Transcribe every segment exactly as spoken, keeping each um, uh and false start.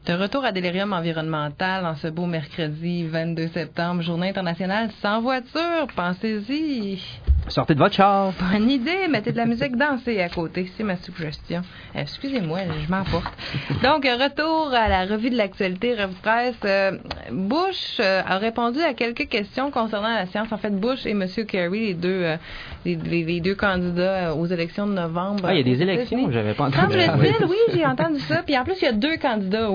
De retour à Delirium environnemental en ce beau mercredi vingt-deux septembre, journée internationale sans voiture. Pensez-y. Sortez de votre char. Bonne idée. Mettez de la musique dansée à côté. C'est ma suggestion. Euh, excusez-moi, je m'emporte. Donc, retour à la revue de l'actualité, revue de presse. Euh, Bush euh, a répondu à quelques questions concernant la science. En fait, Bush et M. Kerry, les deux, euh, les, les, les deux candidats aux élections de novembre. Ah, il y a des élections, j'avais pas entendu. Semble-t-il, oui, j'ai entendu ça. Puis en plus, il y a deux candidats.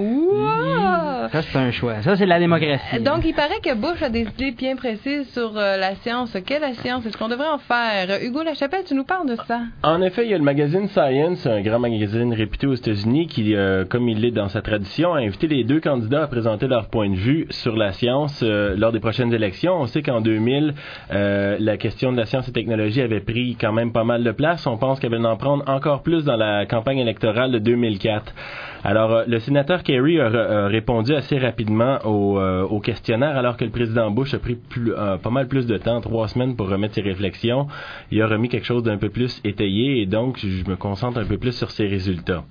Wow! Ça, c'est un choix. Ça, c'est la démocratie. Donc, il paraît que Bush a des idées bien précises sur euh, la science. Quelle est la science? Est-ce qu'on devrait en faire? Hugo Lachapelle, tu nous parles de ça. En effet, il y a le magazine Science, un grand magazine réputé aux États-Unis, qui, euh, comme il l'est dans sa tradition, a invité les deux candidats à présenter leur point de vue sur la science euh, lors des prochaines élections. On sait qu'en deux mille, euh, la question de la science et technologie avait pris quand même pas mal de place. On pense qu'elle va en prendre encore plus dans la campagne électorale de deux mille quatre. Alors, euh, le sénateur Kerry a, a répondu assez rapidement au, euh, au questionnaire, alors que le président Bush a pris plus, euh, pas mal plus de temps, trois semaines pour remettre ses réflexions. Il a remis quelque chose d'un peu plus étayé et donc je me concentre un peu plus sur ses résultats.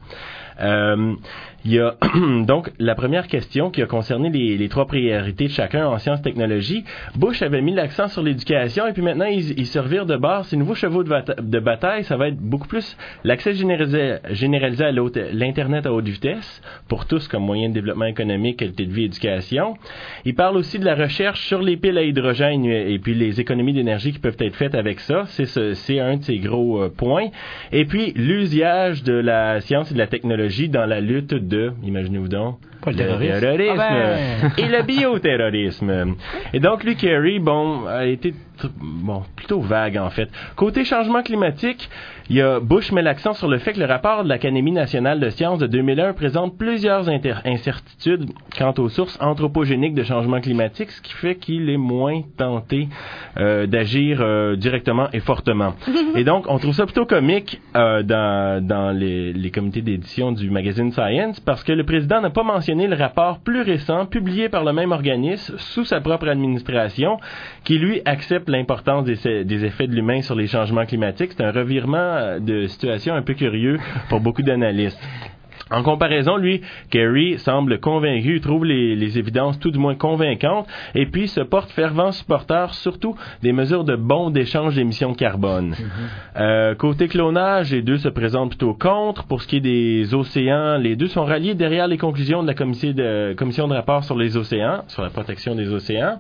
Euh, il y a donc la première question qui a concerné les, les trois priorités de chacun en sciences et technologies. Bush avait mis l'accent sur l'éducation et puis maintenant il, il se revire de bord. Ses nouveaux chevaux de, bata- de bataille, ça va être beaucoup plus l'accès généralisé, généralisé à l'Internet à haute vitesse pour tous comme moyen de développement économique, qualité de vie, éducation. Il parle aussi de la recherche sur les piles à hydrogène et puis les économies d'énergie qui peuvent être faites avec ça. C'est, ce, c'est un de ses gros euh, points. Et puis l'usage de la science et de la technologie dans la lutte de, imaginez-vous donc, Pas le le terrorisme, terrorisme ah ben. et le bioterrorisme. Et donc, lui, Kerry, bon, a été t- bon, plutôt vague, en fait. Côté changement climatique, il y a Bush met l'accent sur le fait que le rapport de l'Académie nationale de sciences de deux mille un présente plusieurs inter- incertitudes quant aux sources anthropogéniques de changement climatique, ce qui fait qu'il est moins tenté euh, d'agir euh, directement et fortement. Et donc, on trouve ça plutôt comique euh, dans, dans les, les comités d'édition du magazine Science, parce que le président n'a pas mentionné le rapport plus récent publié par le même organisme sous sa propre administration, qui lui accepte l'importance des, des effets de l'humain sur les changements climatiques. C'est un revirement de situation un peu curieux pour beaucoup d'analystes. En comparaison, lui, Kerry semble convaincu, trouve les, les évidences tout du moins convaincantes, et puis se porte fervent supporter surtout des mesures de bond d'échange d'émissions de carbone. Mm-hmm. Euh, côté clonage, les deux se présentent plutôt contre. Pour ce qui est des océans, les deux sont ralliés derrière les conclusions de la commission de, commission de rapport sur les océans, sur la protection des océans.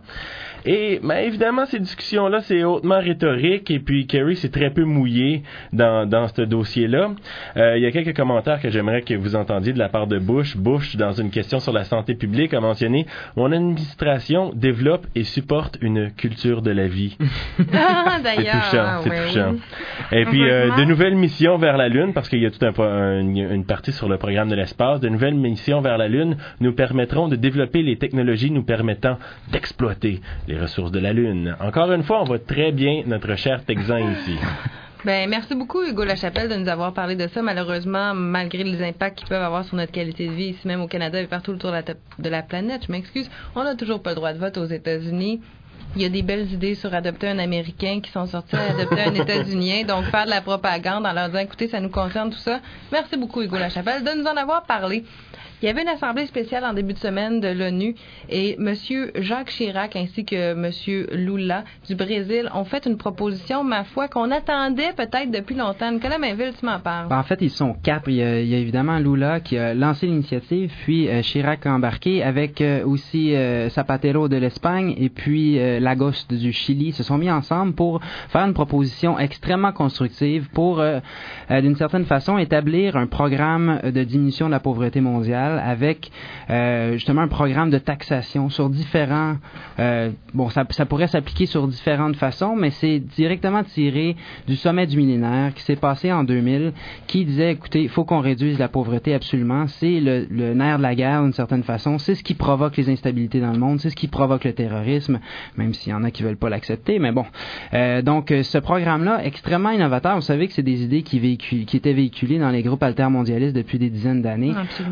Et ben, évidemment, ces discussions-là, c'est hautement rhétorique, et puis Kerry s'est très peu mouillé dans, dans ce dossier-là. Euh, il y a quelques commentaires que j'aimerais que vous entendiez de la part de Bush. Bush, dans une question sur la santé publique, a mentionné « Mon administration développe et supporte une culture de la vie. » Ah, d'ailleurs. C'est touchant, c'est oui, touchant. Oui. Et puis, euh, de nouvelles missions vers la Lune, parce qu'il y a toute un, un, une partie sur le programme de l'espace, de nouvelles missions vers la Lune nous permettront de développer les technologies nous permettant d'exploiter les ressources de la Lune. Encore une fois, on voit très bien notre cher Texan ici. Ben, merci beaucoup, Hugo Lachapelle, de nous avoir parlé de ça. Malheureusement, malgré les impacts qu'ils peuvent avoir sur notre qualité de vie ici même au Canada et partout autour de la, de la planète, je m'excuse, on n'a toujours pas le droit de vote aux États-Unis. Il y a des belles idées sur adopter un Américain qui sont sortis à adopter un États-Unien, donc faire de la propagande en leur disant, écoutez, ça nous concerne, tout ça. Merci beaucoup, Hugo Lachapelle, de nous en avoir parlé. Il y avait une assemblée spéciale en début de semaine de l'ONU et M. Jacques Chirac ainsi que M. Lula du Brésil ont fait une proposition, ma foi, qu'on attendait peut-être depuis longtemps. Nicolas Mainville, tu m'en parles. Ben, en fait, ils sont quatre. Il y a, il y a évidemment Lula qui a lancé l'initiative, puis euh, Chirac a embarqué avec euh, aussi euh, Zapatero de l'Espagne et puis euh, Lagos du Chili. Ils se sont mis ensemble pour faire une proposition extrêmement constructive pour, euh, euh, d'une certaine façon, établir un programme de diminution de la pauvreté mondiale avec euh, justement un programme de taxation sur différents... Euh, bon, ça, ça pourrait s'appliquer sur différentes façons, mais c'est directement tiré du sommet du millénaire qui s'est passé en deux mille, qui disait, écoutez, il faut qu'on réduise la pauvreté absolument. C'est le, le nerf de la guerre d'une certaine façon. C'est ce qui provoque les instabilités dans le monde. C'est ce qui provoque le terrorisme, même s'il y en a qui veulent pas l'accepter. Mais bon, euh, donc ce programme-là, extrêmement innovateur. Vous savez que c'est des idées qui, véhicul- qui étaient véhiculées dans les groupes altermondialistes depuis des dizaines d'années. Absolument. On a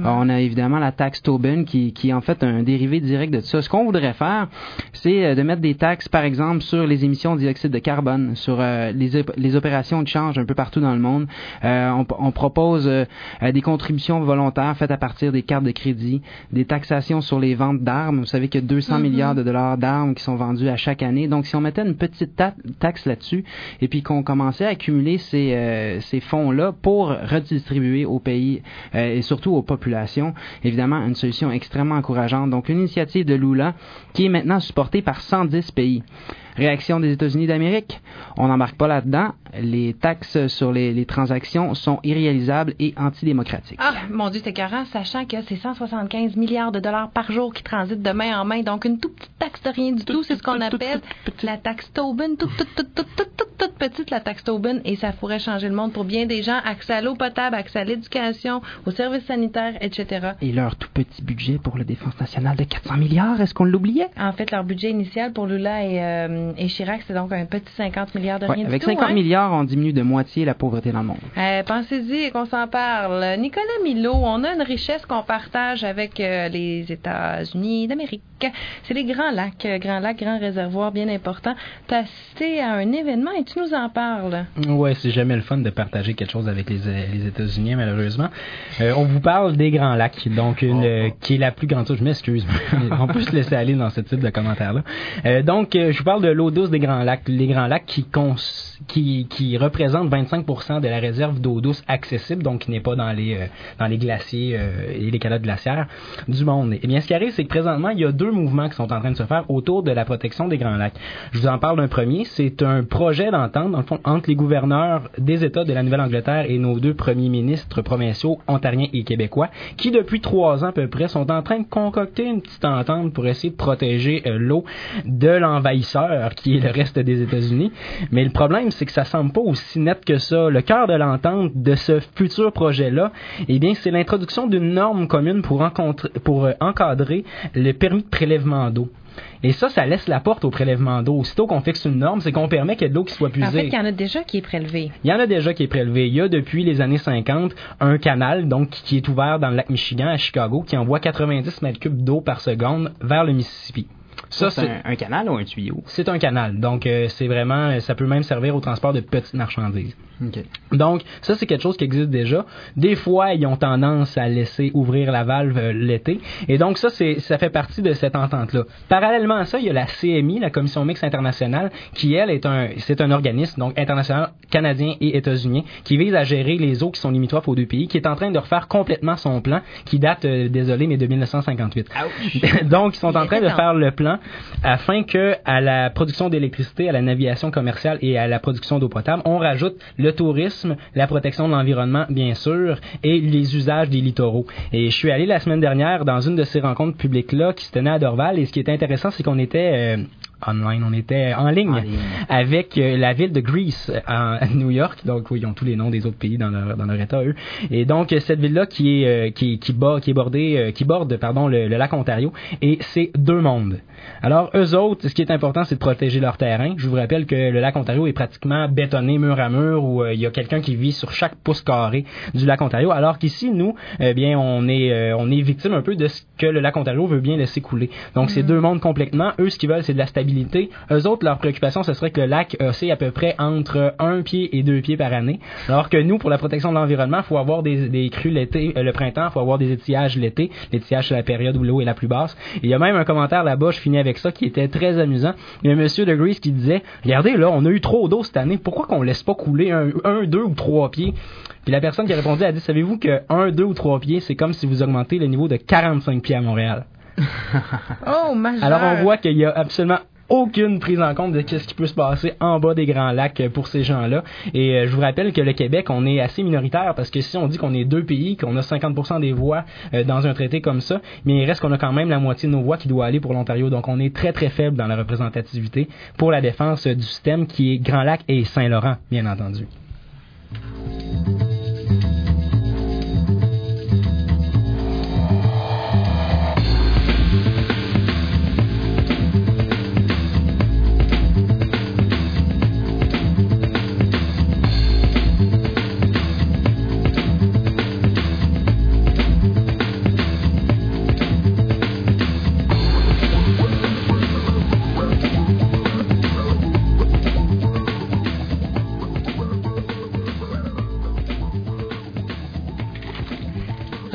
évidemment la taxe Tobin qui, qui est en fait un dérivé direct de ça. Ce qu'on voudrait faire, c'est de mettre des taxes, par exemple, sur les émissions de dioxyde de carbone, sur euh, les, op- les opérations de change un peu partout dans le monde. Euh, on, on propose euh, des contributions volontaires faites à partir des cartes de crédit, des taxations sur les ventes d'armes. Vous savez qu'il y a deux cents mm-hmm. milliards de dollars d'armes qui sont vendus à chaque année. Donc, si on mettait une petite ta- taxe là-dessus et puis qu'on commençait à accumuler ces, euh, ces fonds-là pour redistribuer aux pays euh, et surtout aux populations, évidemment, une solution extrêmement encourageante. Donc, une initiative de Lula qui est maintenant supportée par cent dix pays. Réaction des États-Unis d'Amérique, on n'embarque pas là-dedans. Les taxes sur les, les transactions sont irréalisables et antidémocratiques. Ah, mon Dieu, c'est écœurant, sachant que c'est cent soixante-quinze milliards de dollars par jour qui transitent de main en main. Donc, une toute petite taxe de rien du tout, c'est ce qu'on appelle la taxe Tobin, toute, toute, toute, toute, toute, toute, toute petite, la taxe Tobin, et ça pourrait changer le monde pour bien des gens. Accès à l'eau potable, accès à l'éducation, aux services sanitaires, et cetera. Et leur tout petit budget pour la défense nationale de quatre cents milliards, est-ce qu'on l'oubliait? En fait, leur budget initial pour Lula et, euh, et Chirac, c'est donc un petit cinquante milliards de ouais, rien avec du tout. Avec cinquante hein? milliards, on diminue de moitié la pauvreté dans le monde. Euh, pensez-y qu'on s'en parle. Nicolas Milot, on a une richesse qu'on partage avec euh, les États-Unis d'Amérique. C'est les Grands Lacs. Grands Lacs, Grands Réservoirs, bien important. Tu as assisté à un événement et tu nous en parles. Oui, c'est jamais le fun de partager quelque chose avec les, les États-Unis, malheureusement. Euh, on vous parle des Grands Lacs, donc une, euh, qui est la plus grande... Je m'excuse, on peut se laisser aller dans ce type de commentaires-là. Euh, donc, euh, je vous parle de l'eau douce des Grands Lacs. Les Grands Lacs qui, cons... qui, qui représentent vingt-cinq pour cent de la réserve d'eau douce accessible, donc qui n'est pas dans les, euh, dans les glaciers euh, et les calottes glaciaires du monde. Eh bien, ce qui arrive, c'est que présentement, il y a deux mouvements qui sont en train de se faire autour de la protection des Grands Lacs. Je vous en parle d'un premier. C'est un projet d'entente, dans le fond, entre les gouverneurs des États de la Nouvelle-Angleterre et nos deux premiers ministres provinciaux, ontariens et québécois, qui, depuis trois ans à peu près, sont en train de concocter une petite entente pour essayer de protéger euh, l'eau de l'envahisseur, qui est le reste des États-Unis. Mais le problème, c'est que ça semble pas aussi net que ça. Le cœur de l'entente de ce futur projet-là, eh bien, c'est l'introduction d'une norme commune pour, rencontrer, pour euh, encadrer le permis de prélèvement d'eau. Et ça, ça laisse la porte au prélèvement d'eau. Aussitôt qu'on fixe une norme, c'est qu'on permet qu'il y ait de l'eau qui soit puisée. En fait, il y en a déjà qui est prélevé. Il y en a déjà qui est prélevé. Il y a depuis les années cinquante un canal donc qui est ouvert dans le lac Michigan à Chicago qui envoie quatre-vingt-dix mètres cubes d'eau par seconde vers le Mississippi. Ça, ça c'est un, un canal ou un tuyau? C'est un canal. Donc, euh, c'est vraiment... Ça peut même servir au transport de petites marchandises. Okay. Donc, ça, c'est quelque chose qui existe déjà. Des fois, ils ont tendance à laisser ouvrir la valve euh, l'été. Et donc, ça, c'est, ça fait partie de cette entente-là. Parallèlement à ça, il y a la C M I, la Commission mixte internationale, qui, elle, est un, c'est un organisme, donc international, canadien et états-unien, qui vise à gérer les eaux qui sont limitrophes aux deux pays, qui est en train de refaire complètement son plan, qui date, euh, désolé, mais de dix-neuf cent cinquante-huit. Donc, ils sont en train de faire le plan afin que, à la production d'électricité, à la navigation commerciale et à la production d'eau potable, on rajoute le tourisme, la protection de l'environnement, bien sûr, et les usages des littoraux. Et je suis allé la semaine dernière dans une de ces rencontres publiques-là qui se tenait à Dorval, et ce qui est intéressant, c'est qu'on était... Euh, online, on était en ligne, en ligne. avec euh, la ville de Greece à, à New York. Donc oui, ils ont tous les noms des autres pays dans leur dans leur état eux. Et donc cette ville là qui est euh, qui qui, bord, qui est bordée euh, qui borde pardon le, le lac Ontario, et c'est deux mondes. Alors eux autres, ce qui est important, c'est de protéger leur terrain. Je vous rappelle que le lac Ontario est pratiquement bétonné mur à mur, où euh, il y a quelqu'un qui vit sur chaque pouce carré du lac Ontario, alors qu'ici nous, eh bien on est euh, on est victime un peu de ce que le lac Ontario veut bien laisser couler. Donc mm-hmm. c'est deux mondes complètement. Eux, ce qu'ils veulent, c'est de la stabilité. Eux autres, leur préoccupation, ce serait que le lac oscille à peu près entre un pied et deux pieds par année. Alors que nous, pour la protection de l'environnement, il faut avoir des, des crues l'été, euh, le printemps, il faut avoir des étillages l'été. L'étillage, c'est la période où l'eau est la plus basse. Et il y a même un commentaire là-bas, je finis avec ça, qui était très amusant. Il y a un monsieur de Greece qui disait, regardez, là, on a eu trop d'eau cette année, pourquoi qu'on laisse pas couler un, un deux ou trois pieds? Puis la personne qui a répondu a dit, savez-vous que un, deux ou trois pieds, c'est comme si vous augmentez le niveau de quarante-cinq pieds à Montréal. Oh, majeur. Alors on voit qu'il y a absolument aucune prise en compte de ce qui peut se passer en bas des Grands Lacs pour ces gens-là. Et euh, je vous rappelle que le Québec, on est assez minoritaire, parce que si on dit qu'on est deux pays, qu'on a cinquante pour cent des voix euh, dans un traité comme ça, mais il reste qu'on a quand même la moitié de nos voix qui doit aller pour l'Ontario. Donc on est très très faible dans la représentativité pour la défense euh, du système qui est Grand Lac et Saint-Laurent, bien entendu.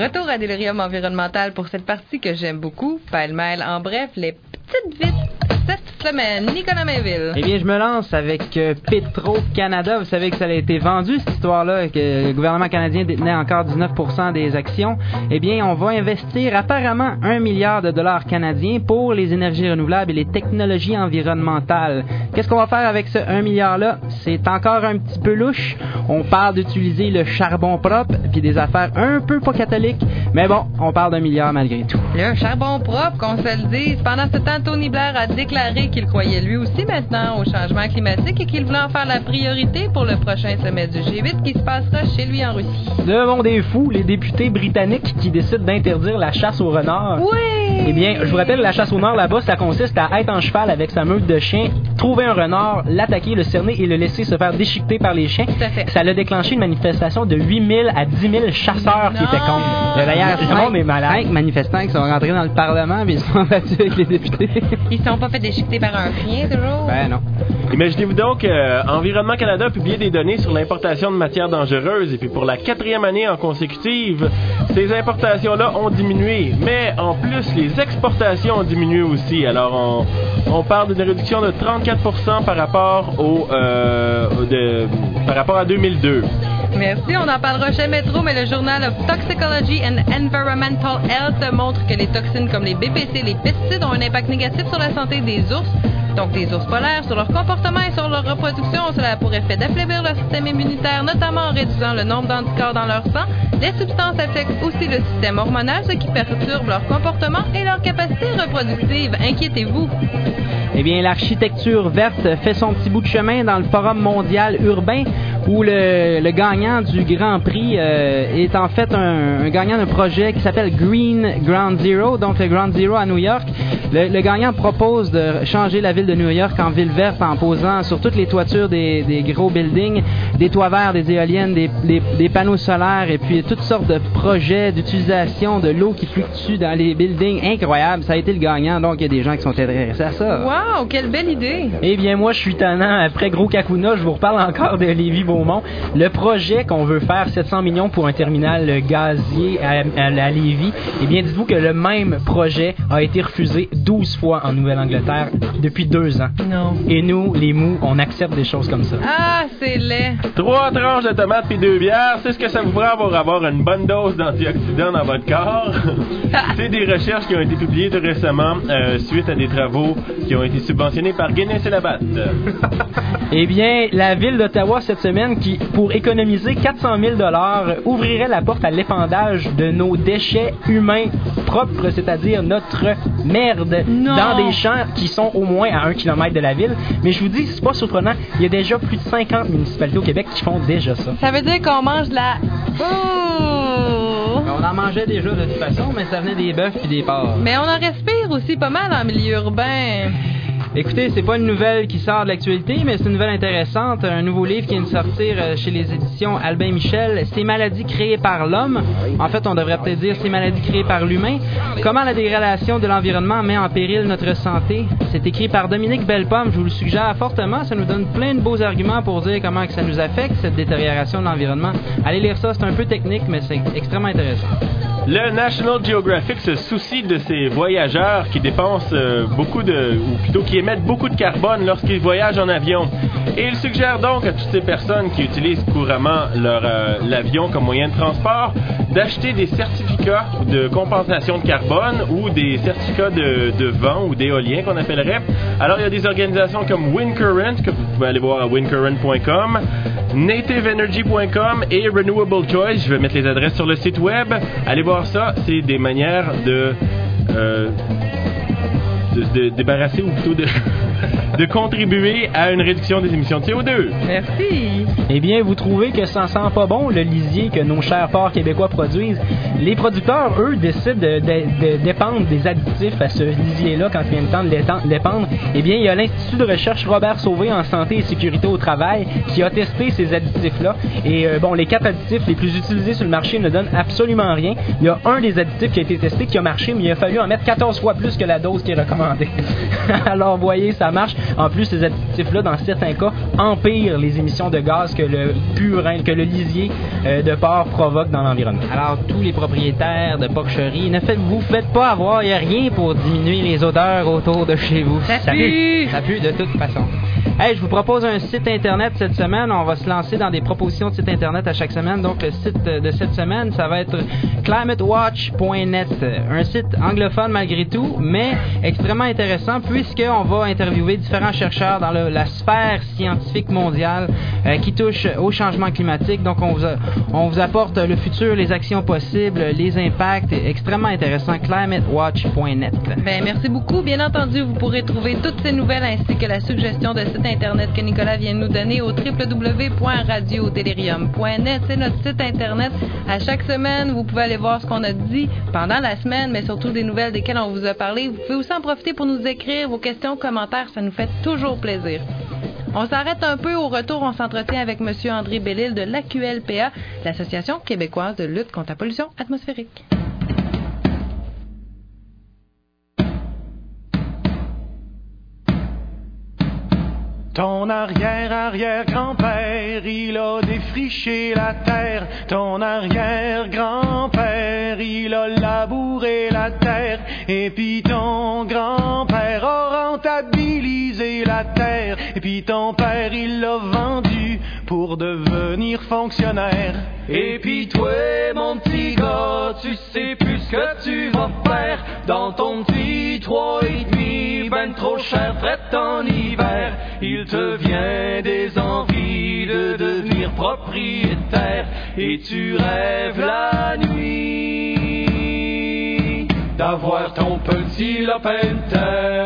Retour à Delirium environnemental pour cette partie que j'aime beaucoup, pêle-mêle. En bref, les petites vites cette semaine. Nicolas Mainville. Eh bien, je me lance avec euh, Petro-Canada. Vous savez que ça a été vendu, cette histoire-là, que le gouvernement canadien détenait encore dix-neuf pour cent des actions. Eh bien, on va investir apparemment un milliard de dollars canadiens pour les énergies renouvelables et les technologies environnementales. Qu'est-ce qu'on va faire avec ce un milliard-là? C'est encore un petit peu louche. On parle d'utiliser le charbon propre, puis des affaires un peu pas catholiques, mais bon, on parle d'un milliard malgré tout. Le charbon propre, qu'on se le dise. Pendant ce temps, Tony Blair a déclaré qu'il croyait lui aussi maintenant au changement climatique et qu'il voulait en faire la priorité pour le prochain sommet du G huit qui se passera chez lui en Russie. Le monde est fou, les députés britanniques qui décident d'interdire la chasse au renard. Oui! Eh bien, je vous rappelle, la chasse au renard là-bas, ça consiste à être en cheval avec sa meute de chiens, trouver un renard, l'attaquer, le cerner et le laisser se faire déchiqueter par les chiens. Tout à fait. Ça a déclenché une manifestation de huit mille à dix mille chasseurs non. qui étaient contre. D'ailleurs, le monde est malade. Cinq manifestants qui sont rentrés dans le Parlement et ils se sont battus avec les députés. Ils ne sont pas fait déchiqueter par un chien, toujours? Ben non. Imaginez-vous donc, euh, Environnement Canada a publié des données sur l'importation de matières dangereuses et puis pour la quatrième année en consécutive, ces importations-là ont diminué. Mais en plus, les exportations ont diminué aussi. Alors, on, on parle d'une réduction de trente-quatre pour cent par rapport au, euh, de, par rapport à deux mille deux. Merci, on n'en parlera jamais trop, mais le Journal of Toxicology and Environmental Health montre que les toxines comme les B P C et les pesticides ont un impact négatif sur la santé des ours, donc des ours polaires, sur leur comportement et sur leur reproduction. Cela a pour effet d'affaiblir leur système immunitaire, notamment en réduisant le nombre d'anticorps dans leur sang. Les substances affectent aussi le système hormonal, ce qui perturbe leur comportement et leur capacité reproductive. Inquiétez-vous. Eh bien, l'architecture verte fait son petit bout de chemin dans le Forum mondial urbain où le, le gagnant du Grand Prix euh, est en fait un, un gagnant d'un projet qui s'appelle Green Ground Zero, donc le Ground Zero à New York. Le, le gagnant propose de changer la ville de New York en ville verte en posant sur toutes les toitures des, des gros buildings, des toits verts, des éoliennes, des, des, des panneaux solaires et puis toutes sortes de projets d'utilisation de l'eau qui fluctue dans les buildings. Incroyable, ça a été le gagnant, donc il y a des gens qui sont intéressés à ça. Wow, quelle belle idée! Eh bien, moi, je suis tannant. Après Gros Kakuna, je vous reparle encore de Lévis-Beaumont. Le projet qu'on veut faire, sept cents millions pour un terminal gazier à, à, à Lévis, eh bien, dites-vous que le même projet a été refusé douze fois en Nouvelle-Angleterre depuis deux ans. Non. Et nous, les mous, on accepte des choses comme ça. Ah, c'est laid! Trois tranches de tomates puis deux bières, c'est ce que ça vous prend pour avoir une bonne dose d'antioxydants dans votre corps. C'est des recherches qui ont été publiées tout récemment euh, suite à des travaux qui ont été subventionnés par Guinness et Labatt. Eh bien, la ville d'Ottawa cette semaine, qui, pour économiser quatre cent mille dollars, ouvrirait la porte à l'épandage de nos déchets humains propres, c'est-à-dire notre merde, non. dans des champs qui sont au moins à un kilomètre de la ville. Mais je vous dis, c'est pas surprenant, il y a déjà plus de cinquante municipalités au Québec qui font déjà ça. Ça veut dire qu'on mange de la... Oh! On en mangeait déjà de toute façon, mais ça venait des bœufs puis des porcs. Mais on en respire aussi pas mal en milieu urbain. Écoutez, c'est pas une nouvelle qui sort de l'actualité, mais c'est une nouvelle intéressante. Un nouveau livre qui vient de sortir chez les éditions Albin Michel, Ces maladies créées par l'homme. En fait, on devrait peut-être dire Ces maladies créées par l'humain. Comment la dégradation de l'environnement met en péril notre santé. C'est écrit par Dominique Bellepomme. Je vous le suggère fortement. Ça nous donne plein de beaux arguments pour dire comment que ça nous affecte, cette détérioration de l'environnement. Allez lire ça, c'est un peu technique, mais c'est extrêmement intéressant. Le National Geographic se soucie de ces voyageurs qui dépensent euh, beaucoup de, ou plutôt qui émettent beaucoup de carbone lorsqu'ils voyagent en avion. Et il suggère donc à toutes ces personnes qui utilisent couramment leur euh, l'avion comme moyen de transport d'acheter des certificats de compensation de carbone ou des certificats de, de vent ou d'éolien qu'on appellerait. Alors il y a des organisations comme Windcurrent que vous pouvez aller voir à windcurrent point com, native energy point com et Renewable Choice. Je vais mettre les adresses sur le site web. Allez voir ça, c'est des manières de, euh, de, de débarrasser ou plutôt de, de contribuer à une réduction des émissions de C O deux. Merci. Eh bien, vous trouvez que ça sent pas bon, le lisier que nos chers porcs québécois produisent. Les producteurs, eux, décident de, de, de dépendre des additifs à ce lisier-là quand il vient le temps de l'épandre. Eh bien, il y a l'Institut de recherche Robert Sauvé en santé et sécurité au travail qui a testé ces additifs-là. Et euh, bon, les quatre additifs les plus utilisés sur le marché ne donnent absolument rien. Il y a un des additifs qui a été testé qui a marché, mais il a fallu en mettre quatorze fois plus que la dose qui est recommandée. Alors, vous voyez, ça marche. En plus, ces additifs-là, dans certains cas, empirent les émissions de gaz que le purin, que le lisier euh, de porc provoque dans l'environnement. Alors, tous les propriétaires de porcheries, ne faites, vous faites pas avoir, il n'y a rien pour diminuer les odeurs autour de chez vous. Ça, ça pue! Ça pue de toute façon. Hey, je vous propose un site internet cette semaine. On va se lancer dans des propositions de sites internet à chaque semaine. Donc, le site de cette semaine, ça va être climate watch point net. Un site anglophone malgré tout, mais extrêmement intéressant puisqu'on va interviewer différents chercheurs dans le, la sphère scientifique mondiale euh, qui touche au changement climatique. Donc, on vous, a, on vous apporte le futur, les actions possibles, les impacts. Extrêmement intéressant. climate watch point net. Ben, merci beaucoup. Bien entendu, vous pourrez trouver toutes ces nouvelles ainsi que la suggestion de site internet que Nicolas vient de nous donner au w w w point radio delirium point net. C'est notre site internet. À chaque semaine, vous pouvez aller voir ce qu'on a dit pendant la semaine, mais surtout des nouvelles desquelles on vous a parlé. Vous pouvez aussi en profiter pour nous écrire vos questions, commentaires. Ça nous fait toujours plaisir. On s'arrête un peu. Au retour, on s'entretient avec M. André Bellil de l'A Q L P A, l'Association québécoise de lutte contre la pollution atmosphérique. Ton arrière-arrière-grand-père, il a défriché la terre. Ton arrière-grand-père, il a labouré la terre. Et puis ton grand-père a rentabilisé la terre. Et puis ton père, il l'a vendu pour devenir fonctionnaire. Et puis toi, mon petit gars, tu sais plus ce que tu vas faire dans ton petit trois et demi, ben trop cher, prête en hiver. Il te vient des envies de devenir propriétaire et tu rêves la nuit d'avoir ton petit lopin de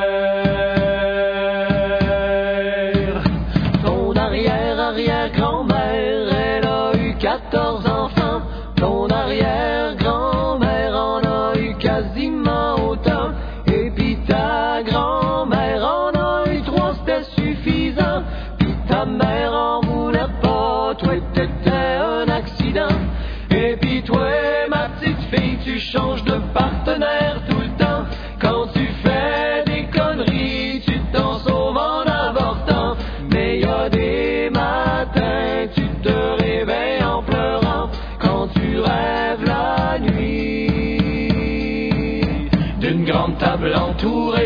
terre. Ton arrière-arrière-grand-mère, elle a eu quatorze enfants. Ton arrière-grand-mère en a eu quasiment autant. Et puis ta grand-mère en a eu trois, c'était suffisant. Puis ta mère en voulait pas, toi t'étais un accident. Et puis toi, ma petite fille, tu changes de partenaire tout le temps. Quand tu fais des conneries, tu t'en sauves en avortant. Mais y a des matins, tu te réveilles en pleurant quand tu rêves la nuit d'une grande table entourée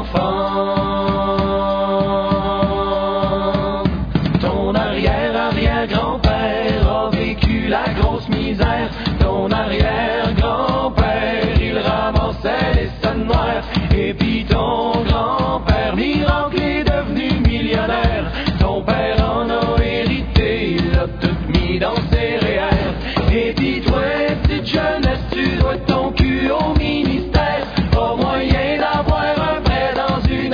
d'enfants. Ton arrière-arrière-grand-père a vécu la grosse misère. Ton arrière-grand-père, il ramassait les scènes noires. Et puis ton grand-père, miracle, est devenu millionnaire. Ton père en a hérité, il l'a tout mis dans ses réels. Et puis toi, petite jeunesse, tu dois ton cul au ministère. Pas moyen d'avoir un prêt dans une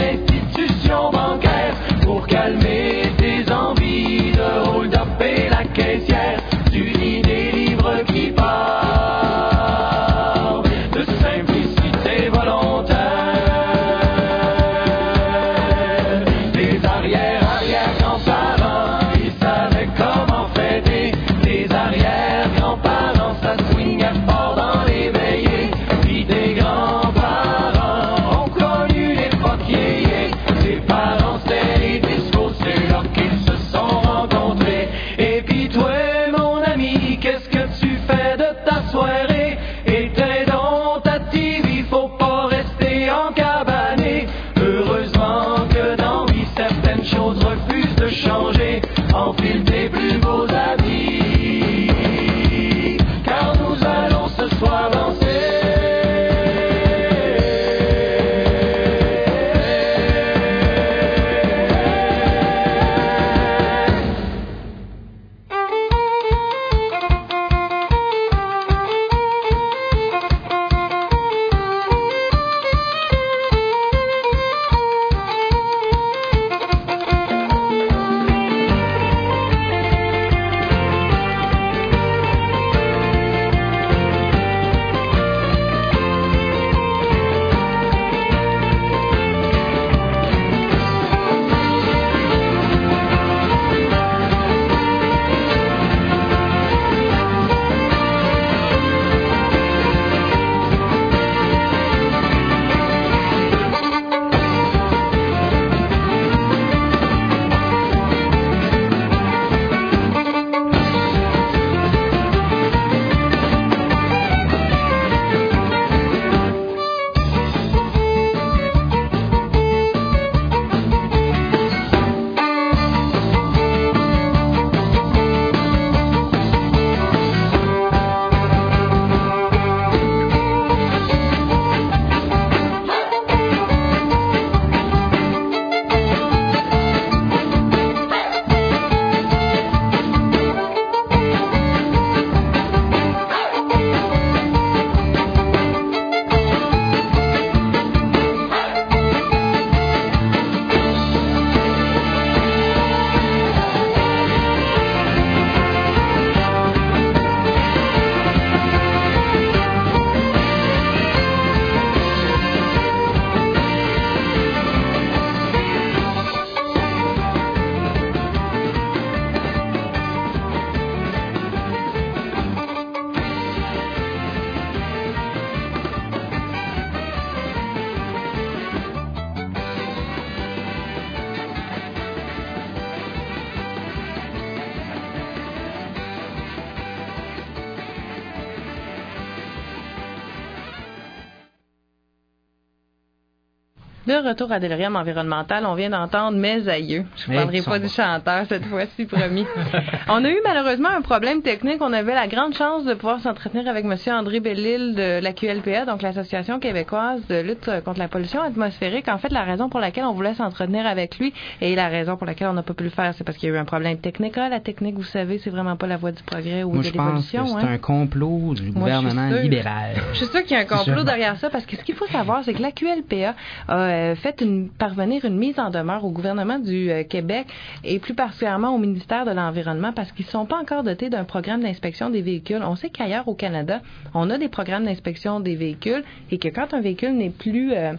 De retour à Delirium environnemental, on vient d'entendre Mes aïeux. Je ne parlerai pas du chanteur cette fois-ci, promis. On a eu malheureusement un problème technique. On avait la grande chance de pouvoir s'entretenir avec M. André Bellil de la Q L P A, donc l'Association québécoise de lutte contre la pollution atmosphérique. En fait, la raison pour laquelle on voulait s'entretenir avec lui et la raison pour laquelle on n'a pas pu le faire, c'est parce qu'il y a eu un problème technique. Ah, la technique, vous savez, c'est vraiment pas la voie du progrès ou Moi, de je pense l'évolution. que c'est hein. un complot du Moi, gouvernement je suis sûre. libéral. Je suis sûre qu'il y a un complot derrière ça, parce que ce qu'il faut savoir, c'est que la Q L P A a euh, fait une, parvenir une mise en demeure au gouvernement du euh, Québec et plus particulièrement au ministère de l'Environnement, parce qu'ils ne sont pas encore dotés d'un programme d'inspection des véhicules. On sait qu'ailleurs au Canada, on a des programmes d'inspection des véhicules et que quand un véhicule n'est plus euh,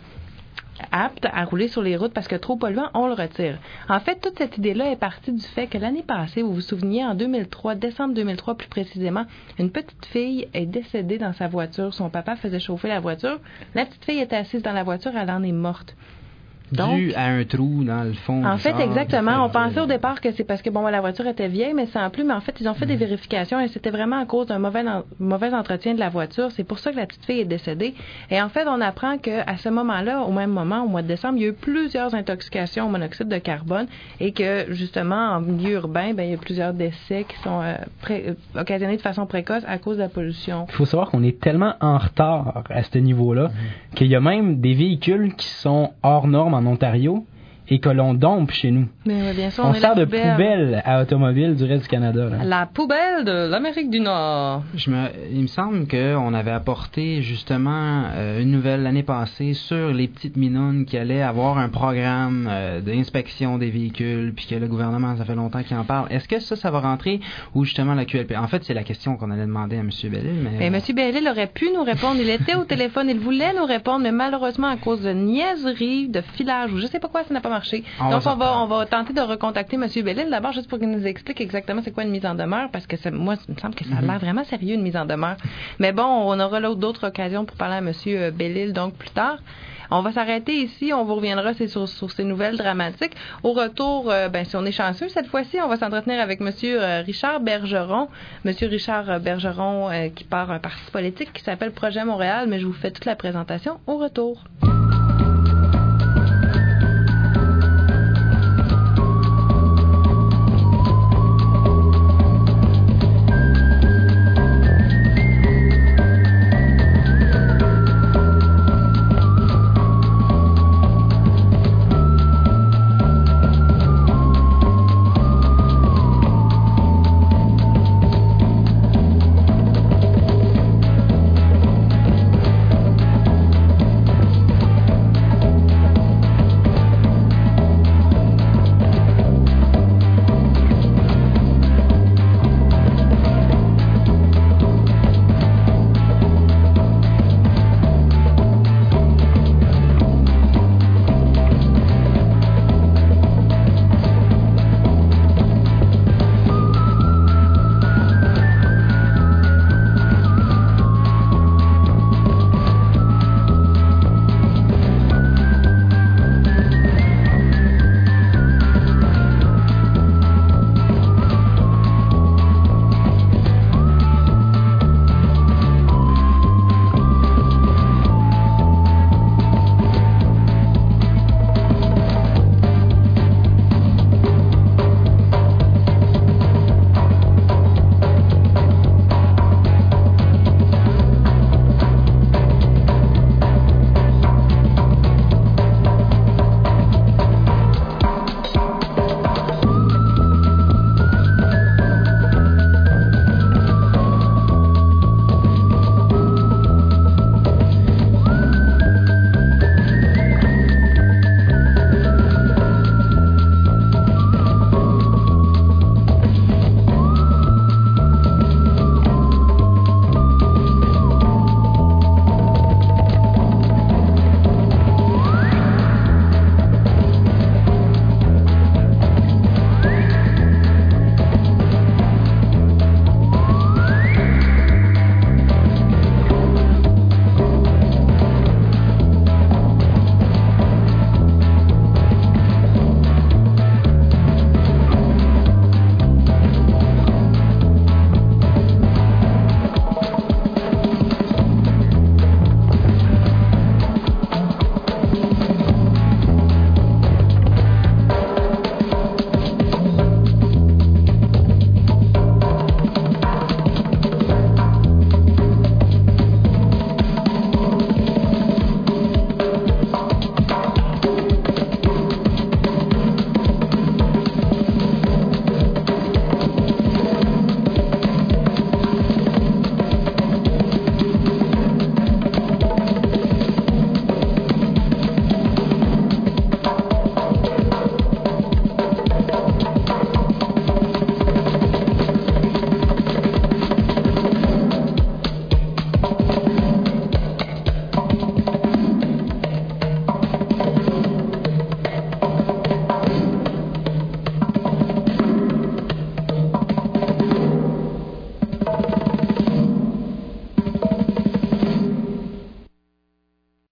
apte à rouler sur les routes parce que trop polluant, on le retire. En fait, toute cette idée-là est partie du fait que l'année passée, vous vous souveniez, en deux mille trois, décembre deux mille trois plus précisément, une petite fille est décédée dans sa voiture. Son papa faisait chauffer la voiture. La petite fille était assise dans la voiture, elle en est morte. Donc, dû à un trou dans le fond. En du fait, char, exactement. On fait, pensait au départ que c'est parce que bon, la voiture était vieille, mais sans plus. Mais en fait, ils ont fait des vérifications et c'était vraiment à cause d'un mauvais, en- mauvais entretien de la voiture. C'est pour ça que la petite fille est décédée. Et en fait, on apprend qu'à ce moment-là, au même moment, au mois de décembre, il y a eu plusieurs intoxications au monoxyde de carbone et que justement, en milieu urbain, ben, il y a plusieurs décès qui sont euh, pré- euh, occasionnés de façon précoce à cause de la pollution. Il faut savoir qu'on est tellement en retard à ce niveau-là Mm-hmm. qu'il y a même des véhicules qui sont hors normes en Ontario et que l'on dompe chez nous. Mais oui, bien sûr, On, on, est sert la de poubelle. poubelle à automobile du reste du Canada. Là. La poubelle de l'Amérique du Nord. Je me, il me semble qu'on avait apporté justement euh, une nouvelle l'année passée sur les petites minounes qui allaient avoir un programme euh, d'inspection des véhicules, puis que le gouvernement, ça fait longtemps qu'il en parle. Est-ce que ça, ça va rentrer ou justement la Q L P? En fait, c'est la question qu'on allait demander à M. Bellil. Mais, Mais M. Bellil aurait pu nous répondre. Il était au téléphone, il voulait nous répondre, mais malheureusement, à cause de niaiseries, de filage ou je sais pas quoi, ça n'a pas marché. On Donc, va on va, on va tenter de recontacter M. Bellil d'abord juste pour qu'il nous explique exactement c'est quoi une mise en demeure, parce que ça, moi, il me semble que ça a l'air vraiment sérieux, une mise en demeure. Mais bon, on aura l'autre d'autres occasions pour parler à M. Bellil, donc plus tard. On va s'arrêter ici, on vous reviendra c'est sur, sur ces nouvelles dramatiques. Au retour, euh, ben, si on est chanceux, cette fois-ci, on va s'entretenir avec M. Richard Bergeron. M. Richard Bergeron euh, qui part un parti politique qui s'appelle Projet Montréal, mais je vous fais toute la présentation au retour.